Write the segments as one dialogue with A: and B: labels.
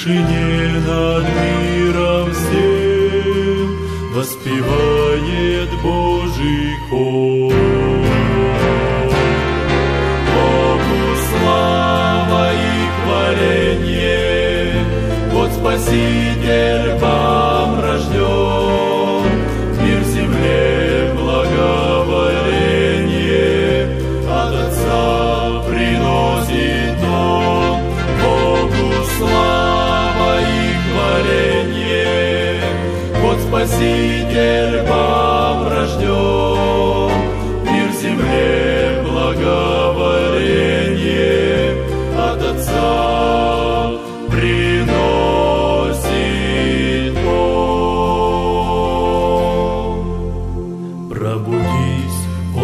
A: тишине над миром всем воспевает Божий хор. Богу слава и хваленье, вот Спаситель вам рожден, мир в земле благоволение от Отца приносит Он. Богу слава и хваленье, вот Спаситель вам рожден, мир в земле благоволение от Отца приносит Он. Пробудись, о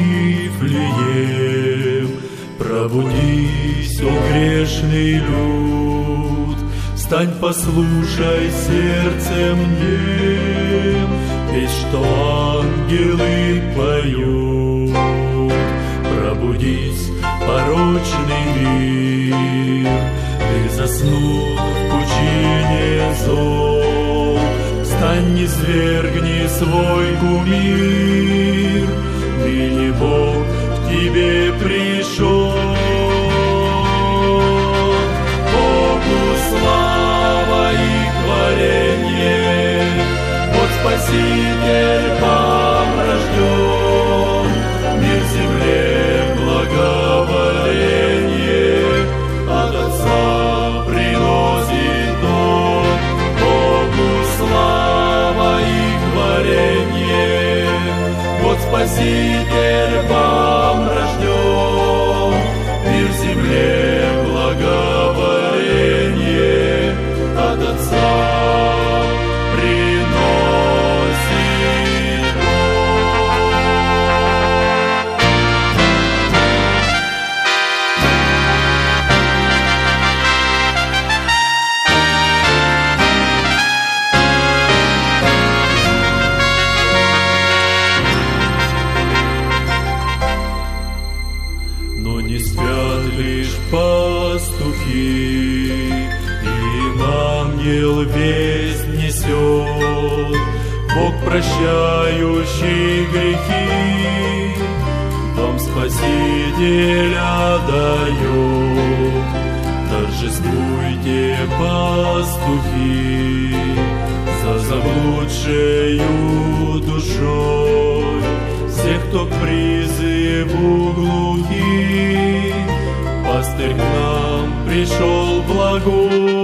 A: Вифлеем, пробудись, о грешный люд, встань, послушай сердцем нем песнь, что ангелы поют. Пробудись, порочный мир, ты заснул в пучине зол, встань, низвергни свой кумир, ныне Бог к тебе пришел. Богу слава и хваленье, вот Спаситель вам рожден, мир в земле благоволение от Отца приносит Он. Богу слава и хваленье, вот Спаситель вам рожден, мир в земле благоволение от Отца приносит Но не спят лишь пастухи, им ангел весть несет, Бог, прощающий грехи, дом Спасителя дает. Торжествуйте, пастухи, за заблудшею душой, всех, кто к призыву глухи, пастырь к нам пришел благой.